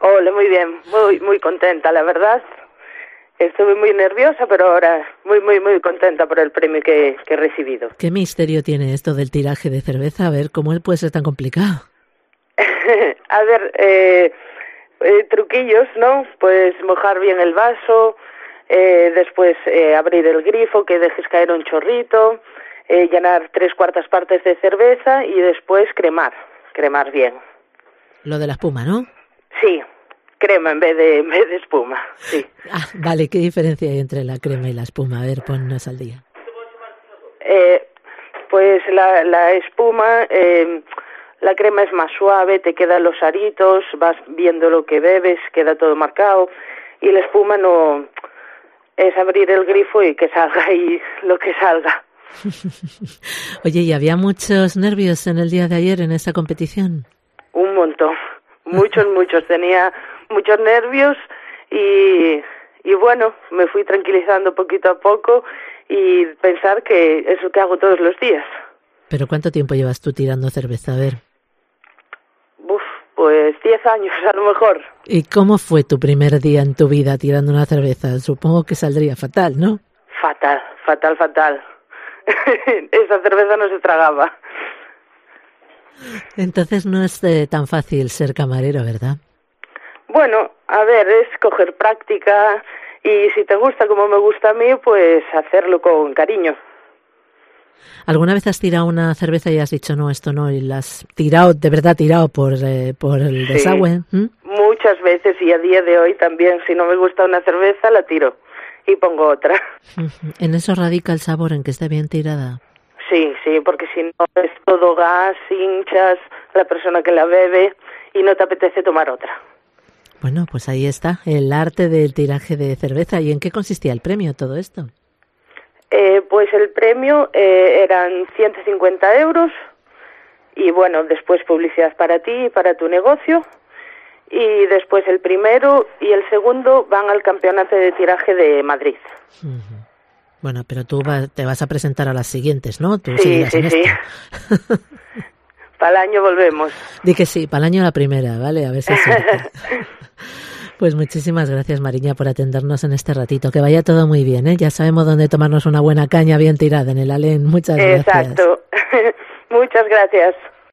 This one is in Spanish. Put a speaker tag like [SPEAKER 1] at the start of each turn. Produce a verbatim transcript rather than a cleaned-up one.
[SPEAKER 1] Ole, muy bien, muy muy contenta, la verdad. Estuve muy nerviosa, pero ahora muy, muy, muy contenta por el premio que, que he recibido.
[SPEAKER 2] ¿Qué misterio tiene esto del tiraje de cerveza? A ver, ¿cómo puede ser tan complicado?
[SPEAKER 1] A ver, eh, eh, truquillos, ¿no? Pues mojar bien el vaso, eh, después eh, abrir el grifo, que dejes caer un chorrito, eh, llenar tres cuartas partes de cerveza y después cremar, cremar bien.
[SPEAKER 2] Lo de la espuma, ¿no?
[SPEAKER 1] Sí. Crema en vez de en vez de espuma, sí.
[SPEAKER 2] Ah, vale, ¿qué diferencia hay entre la crema y la espuma? A ver, ponnos al día.
[SPEAKER 1] Eh, pues la, la espuma, eh, la crema es más suave, te quedan los aritos, vas viendo lo que bebes, queda todo marcado, y la espuma no, es abrir el grifo y que salga ahí lo que salga.
[SPEAKER 2] Oye, ¿y había muchos nervios en el día de ayer en esa competición?
[SPEAKER 1] Un montón, muchos, muchos, tenía muchos nervios y, y bueno, me fui tranquilizando poquito a poco y pensar que es lo que hago todos los días.
[SPEAKER 2] ¿Pero cuánto tiempo llevas tú tirando cerveza? A ver.
[SPEAKER 1] Uf, pues diez años a lo mejor.
[SPEAKER 2] ¿Y cómo fue tu primer día en tu vida tirando una cerveza? Supongo que saldría fatal, ¿no?
[SPEAKER 1] Fatal, fatal, fatal. Esa cerveza no se tragaba.
[SPEAKER 2] Entonces no es eh, tan fácil ser camarero, ¿verdad?
[SPEAKER 1] Bueno, a ver, es coger práctica y si te gusta como me gusta a mí, pues hacerlo con cariño.
[SPEAKER 2] ¿Alguna vez has tirado una cerveza y has dicho no, esto no, y la has tirado, de verdad tirado por, eh, por el
[SPEAKER 1] Sí,
[SPEAKER 2] desagüe? ¿Mm?
[SPEAKER 1] Muchas veces y a día de hoy también, si no me gusta una cerveza, la tiro y pongo otra.
[SPEAKER 2] ¿En eso radica el sabor, en que esté bien tirada?
[SPEAKER 1] Sí, sí, porque si no es todo gas, hinchas, la persona que la bebe y no te apetece tomar otra.
[SPEAKER 2] Bueno, pues ahí está, el arte del tiraje de cerveza. ¿Y en qué consistía el premio, todo esto?
[SPEAKER 1] Eh, pues el premio eh, eran ciento cincuenta euros y bueno, después publicidad para ti y para tu negocio y después el primero y el segundo van al campeonato de tiraje de Madrid.
[SPEAKER 2] Uh-huh. Bueno, pero tú va, te vas a presentar a las siguientes, ¿no? Tú
[SPEAKER 1] sí,
[SPEAKER 2] seguirás
[SPEAKER 1] sí,
[SPEAKER 2] en
[SPEAKER 1] sí.
[SPEAKER 2] esto.
[SPEAKER 1] Para el año volvemos.
[SPEAKER 2] Di que sí, para el año la primera, ¿vale? A ver si es suerte. Pues muchísimas gracias, Mariña, por atendernos en este ratito. Que vaya todo muy bien, ¿eh? Ya sabemos dónde tomarnos una buena caña bien tirada en el Alén. Muchas gracias.
[SPEAKER 1] Exacto. Muchas gracias.